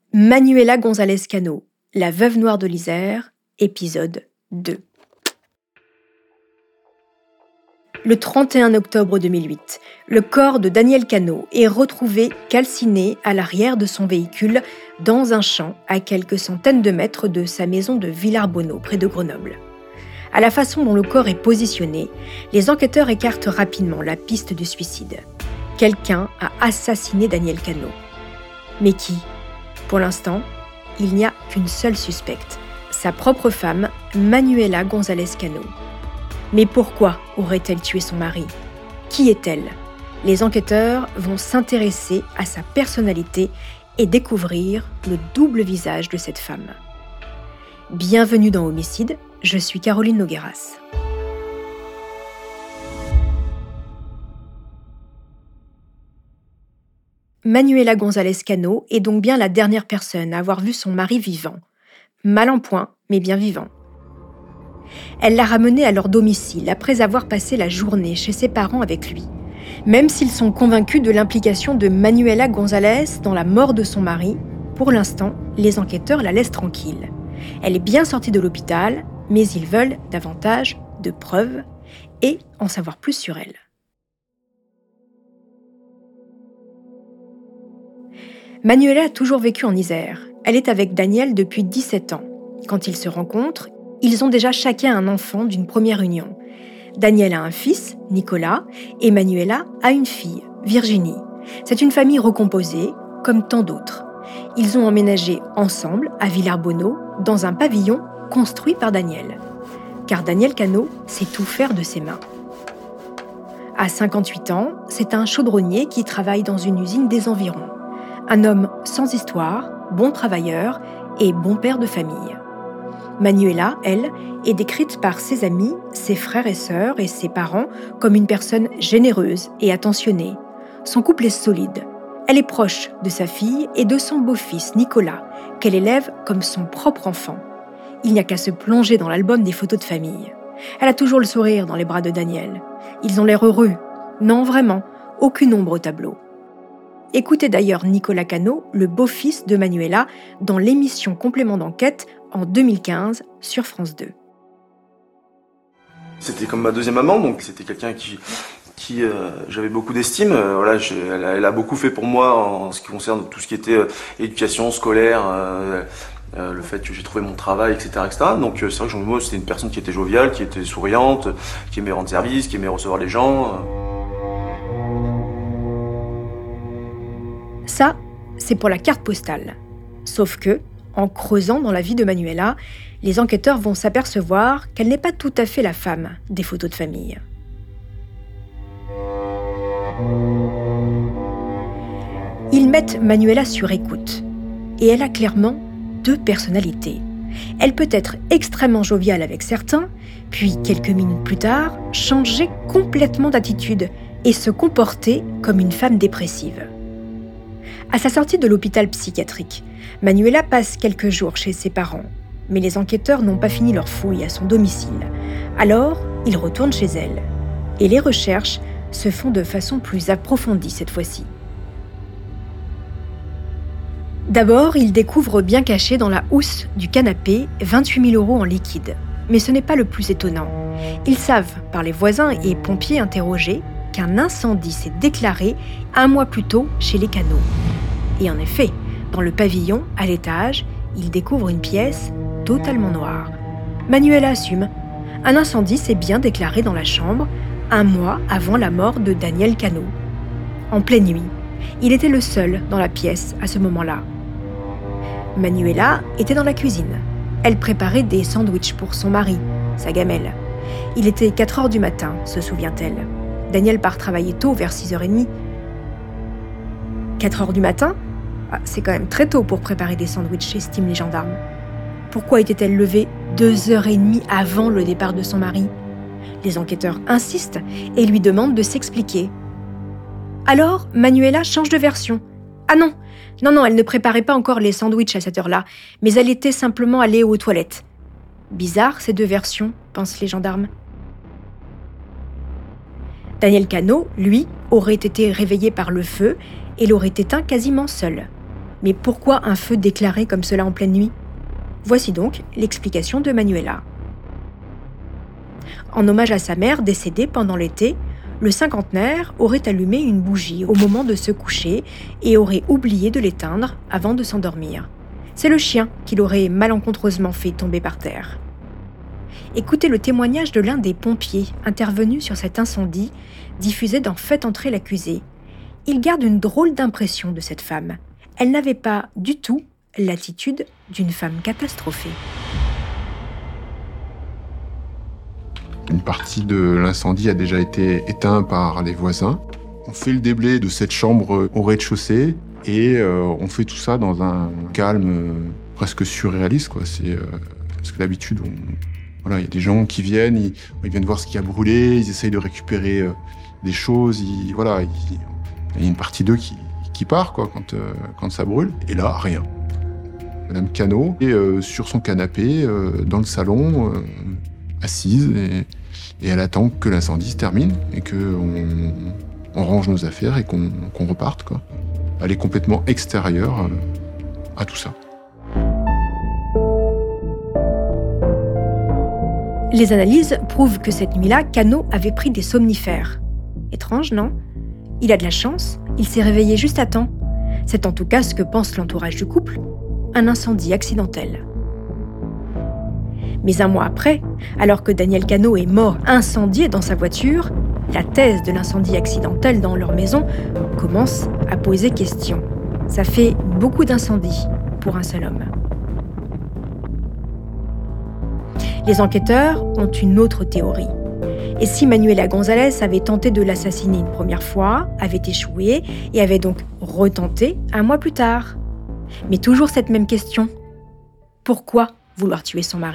Manuela González Cano, la veuve noire de l'Isère, épisode 2. Le 31 octobre 2008, le corps de Daniel Cano est retrouvé calciné à l'arrière de son véhicule dans un champ à quelques centaines de mètres de sa maison de Villarbonneau, près de Grenoble. À la façon dont le corps est positionné, les enquêteurs écartent rapidement la piste du suicide. Quelqu'un a assassiné Daniel Cano. Mais qui ? Pour l'instant, il n'y a qu'une seule suspecte, sa propre femme, Manuela González Cano. Mais pourquoi aurait-elle tué son mari ? Qui est-elle ? Les enquêteurs vont s'intéresser à sa personnalité et découvrir le double visage de cette femme. Bienvenue dans Homicide, je suis Caroline Nogueras. Manuela González Cano est donc bien la dernière personne à avoir vu son mari vivant. Mal en point, mais bien vivant. Elle l'a ramené à leur domicile après avoir passé la journée chez ses parents avec lui. Même s'ils sont convaincus de l'implication de Manuela González dans la mort de son mari, pour l'instant, les enquêteurs la laissent tranquille. Elle est bien sortie de l'hôpital, mais ils veulent davantage de preuves et en savoir plus sur elle. Manuela a toujours vécu en Isère. Elle est avec Daniel depuis 17 ans. Quand ils se rencontrent, ils ont déjà chacun un enfant d'une première union. Daniel a un fils, Nicolas, et Manuela a une fille, Virginie. C'est une famille recomposée, comme tant d'autres. Ils ont emménagé ensemble à Villarbonneau, dans un pavillon construit par Daniel. Car Daniel Cano sait tout faire de ses mains. À 58 ans, c'est un chaudronnier qui travaille dans une usine des environs. Un homme sans histoire, bon travailleur et bon père de famille. Manuela, elle, est décrite par ses amis, ses frères et sœurs et ses parents comme une personne généreuse et attentionnée. Son couple est solide. Elle est proche de sa fille et de son beau-fils, Nicolas, qu'elle élève comme son propre enfant. Il n'y a qu'à se plonger dans l'album des photos de famille. Elle a toujours le sourire dans les bras de Daniel. Ils ont l'air heureux. Non, vraiment, aucune ombre au tableau. Écoutez d'ailleurs Nicolas Cano, le beau-fils de Manuela, dans l'émission Complément d'enquête en 2015 sur France 2. C'était comme ma deuxième maman, donc c'était quelqu'un qui j'avais beaucoup d'estime. Elle a beaucoup fait pour moi en ce qui concerne tout ce qui était éducation scolaire, le fait que j'ai trouvé mon travail, etc. Donc c'est vrai que moi, c'était une personne qui était joviale, qui était souriante, qui aimait rendre service, qui aimait recevoir les gens. Ça, c'est pour la carte postale. Sauf que, en creusant dans la vie de Manuela, les enquêteurs vont s'apercevoir qu'elle n'est pas tout à fait la femme des photos de famille. Ils mettent Manuela sur écoute. Et elle a clairement deux personnalités. Elle peut être extrêmement joviale avec certains, puis quelques minutes plus tard, changer complètement d'attitude et se comporter comme une femme dépressive. À sa sortie de l'hôpital psychiatrique, Manuela passe quelques jours chez ses parents, mais les enquêteurs n'ont pas fini leur fouille à son domicile. Alors, ils retournent chez elle. Et les recherches se font de façon plus approfondie cette fois-ci. D'abord, ils découvrent bien caché dans la housse du canapé 28 000 € en liquide. Mais ce n'est pas le plus étonnant. Ils savent, par les voisins et pompiers interrogés, qu'un incendie s'est déclaré un mois plus tôt chez les Cano. Et en effet, dans le pavillon, à l'étage, ils découvrent une pièce totalement noire. Manuela assume. Un incendie s'est bien déclaré dans la chambre, un mois avant la mort de Daniel Cano. En pleine nuit, il était le seul dans la pièce à ce moment-là. Manuela était dans la cuisine. Elle préparait des sandwichs pour son mari, sa gamelle. Il était 4h du matin, se souvient-elle. Daniel part travailler tôt, vers 6h30. 4h du matin ? C'est quand même très tôt pour préparer des sandwichs, estiment les gendarmes. Pourquoi était-elle levée 2h30 avant le départ de son mari ? Les enquêteurs insistent et lui demandent de s'expliquer. Alors, Manuela change de version. Ah non, elle ne préparait pas encore les sandwichs à cette heure-là, mais elle était simplement allée aux toilettes. Bizarre ces deux versions, pensent les gendarmes. Daniel Cano, lui, aurait été réveillé par le feu et l'aurait éteint quasiment seul. Mais pourquoi un feu déclaré comme cela en pleine nuit ? Voici donc l'explication de Manuela. En hommage à sa mère décédée pendant l'été, le cinquantenaire aurait allumé une bougie au moment de se coucher et aurait oublié de l'éteindre avant de s'endormir. C'est le chien qui l'aurait malencontreusement fait tomber par terre. Écoutez le témoignage de l'un des pompiers intervenus sur cet incendie, diffusé dans Faites entrer l'accusé. Il garde une drôle d'impression de cette femme. Elle n'avait pas du tout l'attitude d'une femme catastrophée. Une partie de l'incendie a déjà été éteinte par les voisins. On fait le déblai de cette chambre au rez-de-chaussée et on fait tout ça dans un calme presque surréaliste, quoi. Parce que d'habitude, il y a des gens qui viennent, ils viennent voir ce qui a brûlé, ils essayent de récupérer des choses. Il y a une partie d'eux qui part, quoi, quand ça brûle. Et là, rien. Madame Cano est sur son canapé dans le salon, assise, et elle attend que l'incendie se termine et qu'on range nos affaires et qu'on reparte, quoi. Elle est complètement extérieure à tout ça. Les analyses prouvent que cette nuit-là, Cano avait pris des somnifères. Étrange, non ? Il a de la chance, il s'est réveillé juste à temps. C'est en tout cas ce que pense l'entourage du couple. Un incendie accidentel. Mais un mois après, alors que Daniel Cano est mort incendié dans sa voiture, la thèse de l'incendie accidentel dans leur maison commence à poser question. Ça fait beaucoup d'incendies pour un seul homme. Les enquêteurs ont une autre théorie. Et si Manuela González avait tenté de l'assassiner une première fois, avait échoué et avait donc retenté un mois plus tard ? Mais toujours cette même question. Pourquoi vouloir tuer son mari ?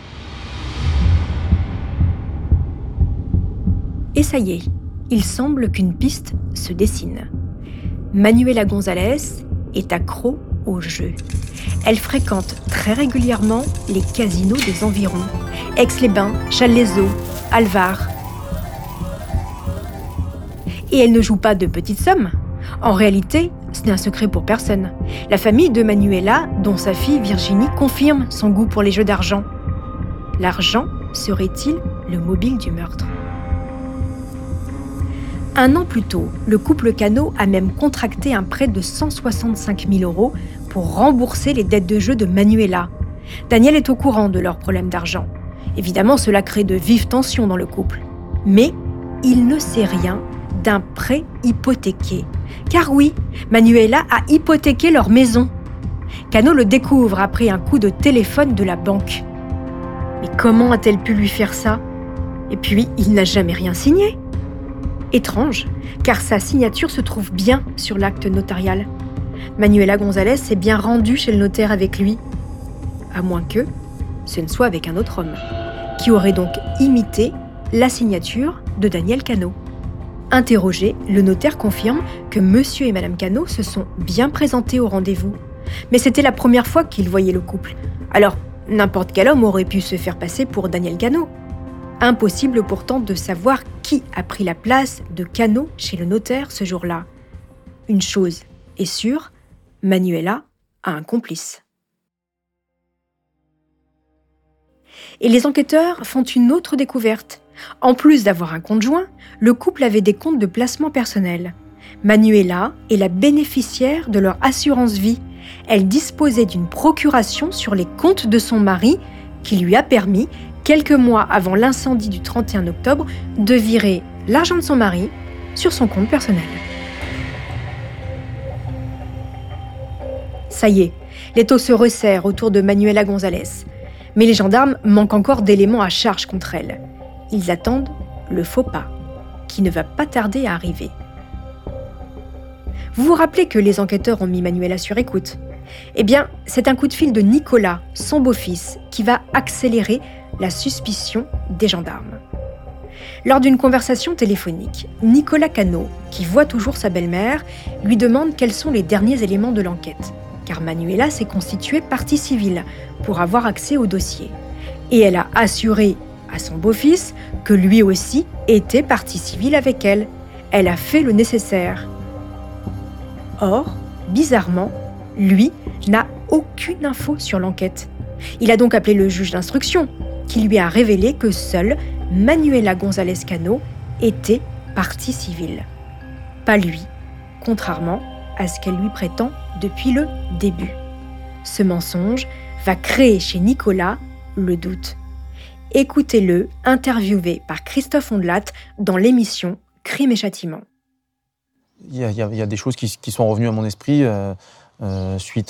Et ça y est, il semble qu'une piste se dessine. Manuela González est accro au jeu. Elle fréquente très régulièrement les casinos des environs. Aix-les-Bains, Challes-les-Eaux, Alvar. Et elle ne joue pas de petites sommes. En réalité, ce n'est un secret pour personne. La famille de Manuela, dont sa fille Virginie, confirme son goût pour les jeux d'argent. L'argent serait-il le mobile du meurtre ? Un an plus tôt, le couple Cano a même contracté un prêt de 165 000 € pour rembourser les dettes de jeu de Manuela. Daniel est au courant de leurs problèmes d'argent. Évidemment, cela crée de vives tensions dans le couple. Mais il ne sait rien d'un prêt hypothéqué. Car oui, Manuela a hypothéqué leur maison. Cano le découvre après un coup de téléphone de la banque. Mais comment a-t-elle pu lui faire ça ? Et puis, il n'a jamais rien signé. Étrange, car sa signature se trouve bien sur l'acte notarial. Manuela González s'est bien rendue chez le notaire avec lui. À moins que ce ne soit avec un autre homme, qui aurait donc imité la signature de Daniel Cano. Interrogé, le notaire confirme que monsieur et madame Cano se sont bien présentés au rendez-vous. Mais c'était la première fois qu'ils voyaient le couple. Alors, n'importe quel homme aurait pu se faire passer pour Daniel Cano. Impossible pourtant de savoir qui a pris la place de Cano chez le notaire ce jour-là. Une chose est sûre, Manuela a un complice. Et les enquêteurs font une autre découverte. En plus d'avoir un compte joint, le couple avait des comptes de placement personnel. Manuela est la bénéficiaire de leur assurance vie. Elle disposait d'une procuration sur les comptes de son mari qui lui a permis, quelques mois avant l'incendie du 31 octobre, de virer l'argent de son mari sur son compte personnel. Ça y est, les taux se resserrent autour de Manuela González. Mais les gendarmes manquent encore d'éléments à charge contre elle. Ils attendent le faux pas, qui ne va pas tarder à arriver. Vous vous rappelez que les enquêteurs ont mis Manuela sur écoute ? Eh bien, c'est un coup de fil de Nicolas, son beau-fils, qui va accélérer la suspicion des gendarmes. Lors d'une conversation téléphonique, Nicolas Cano, qui voit toujours sa belle-mère, lui demande quels sont les derniers éléments de l'enquête, car Manuela s'est constituée partie civile pour avoir accès au dossier. Et elle a assuré à son beau-fils que lui aussi était partie civile avec elle. Elle a fait le nécessaire. Or, bizarrement, Lui n'a aucune info sur l'enquête. Il a donc appelé le juge d'instruction, qui lui a révélé que seule Manuela González Cano était partie civile. Pas lui, contrairement à ce qu'elle lui prétend depuis le début. Ce mensonge va créer chez Nicolas le doute. Écoutez-le, interviewé par Christophe Ondelat dans l'émission Crime et Châtiment. Il y a des choses qui sont revenues à mon esprit suite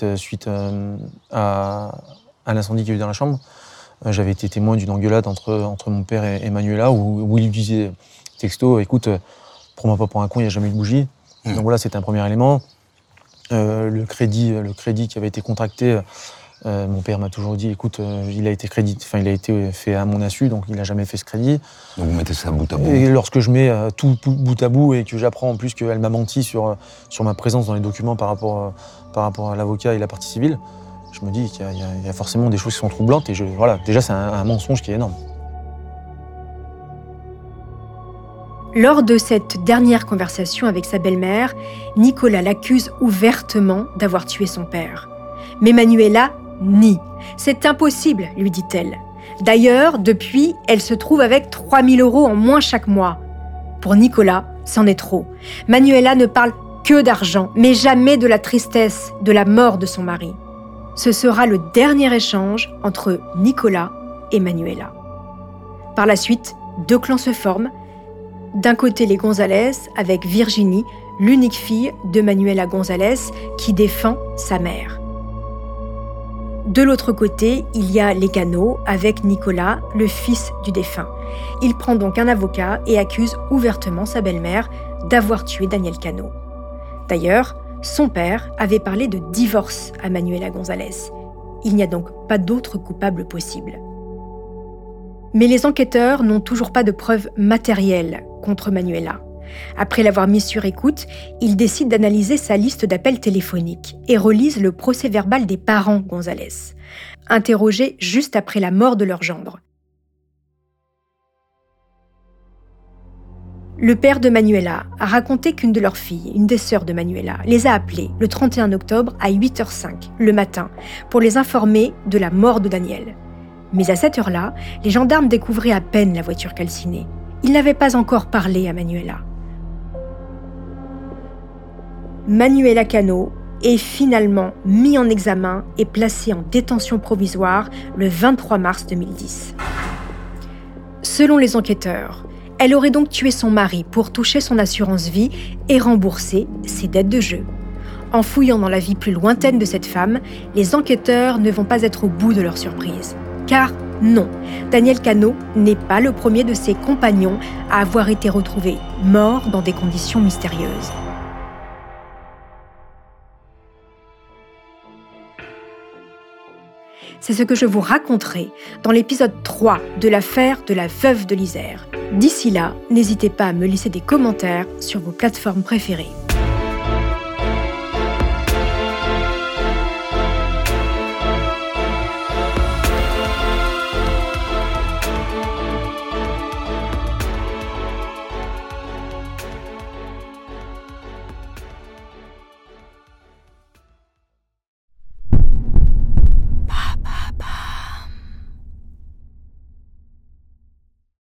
à l'incendie qu'il y a eu dans la chambre. J'avais été témoin d'une engueulade entre mon père et Manuela où il lui disait texto, écoute, prends-moi pas pour un con, il n'y a jamais eu de bougie. Donc voilà, c'était un premier élément. Le crédit qui avait été contracté, mon père m'a toujours dit, écoute, il a été fait à mon insu, donc il n'a jamais fait ce crédit. Donc vous mettez ça bout à bout. Et lorsque je mets tout bout à bout et que j'apprends en plus qu'elle m'a menti sur ma présence dans les documents par rapport à l'avocat et la partie civile, je me dis qu'il y a forcément des choses qui sont troublantes et voilà, déjà c'est un mensonge qui est énorme. Lors de cette dernière conversation avec sa belle-mère, Nicolas l'accuse ouvertement d'avoir tué son père. Mais Manuela nie. « C'est impossible », lui dit-elle. D'ailleurs, depuis, elle se trouve avec 3 000 € en moins chaque mois. Pour Nicolas, c'en est trop. Manuela ne parle que d'argent, mais jamais de la tristesse, de la mort de son mari. Ce sera le dernier échange entre Nicolas et Manuela. Par la suite, 2 clans se forment. D'un côté, les González, avec Virginie, l'unique fille de Manuela González, qui défend sa mère. De l'autre côté, il y a les Cano, avec Nicolas, le fils du défunt. Il prend donc un avocat et accuse ouvertement sa belle-mère d'avoir tué Daniel Cano. D'ailleurs, son père avait parlé de divorce à Manuela González. Il n'y a donc pas d'autre coupable possible. Mais les enquêteurs n'ont toujours pas de preuves matérielles contre Manuela. Après l'avoir mise sur écoute, ils décident d'analyser sa liste d'appels téléphoniques et relisent le procès-verbal des parents González, interrogés juste après la mort de leur gendre. Le père de Manuela a raconté qu'une de leurs filles, une des sœurs de Manuela, les a appelés le 31 octobre à 8h05, le matin, pour les informer de la mort de Daniel. Mais à cette heure-là, les gendarmes découvraient à peine la voiture calcinée. Ils n'avaient pas encore parlé à Manuela. Manuela Cano est finalement mis en examen et placée en détention provisoire le 23 mars 2010. Selon les enquêteurs, elle aurait donc tué son mari pour toucher son assurance vie et rembourser ses dettes de jeu. En fouillant dans la vie plus lointaine de cette femme, les enquêteurs ne vont pas être au bout de leur surprise. Car non, Daniel Cano n'est pas le premier de ses compagnons à avoir été retrouvé mort dans des conditions mystérieuses. C'est ce que je vous raconterai dans l'épisode 3 de l'affaire de la veuve de l'Isère. D'ici là, n'hésitez pas à me laisser des commentaires sur vos plateformes préférées.